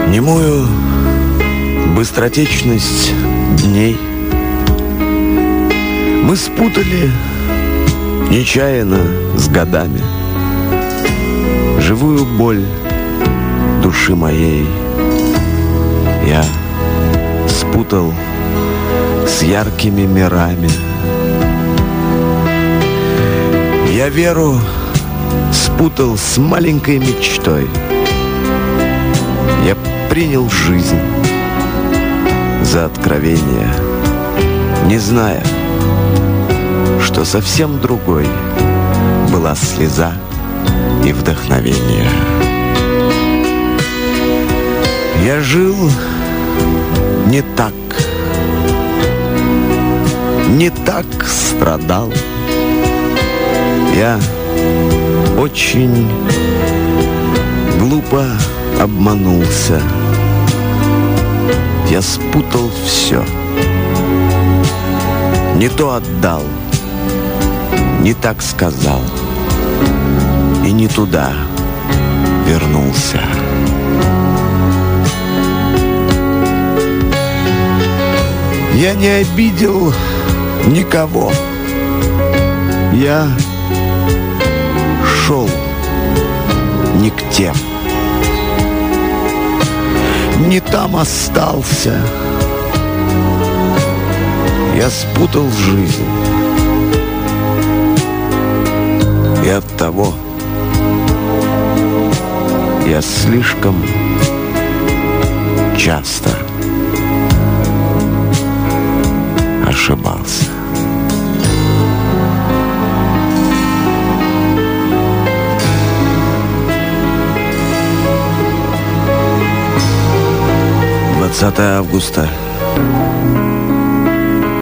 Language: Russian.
Немую быстротечность дней мы спутали нечаянно с годами. Живую боль души моей я спутал с яркими мирами. Я веру спутал с маленькой мечтой. Я принял жизнь за откровение, не зная, что совсем другой была слеза и вдохновение. Я жил не так страдал. Я очень глупо обманулся. Я спутал все. Не то отдал, не так сказал, и не туда вернулся. Я не обидел никого. Я шел не к тем. Не там остался. Я спутал жизнь. И оттого я слишком часто ошибался. Августа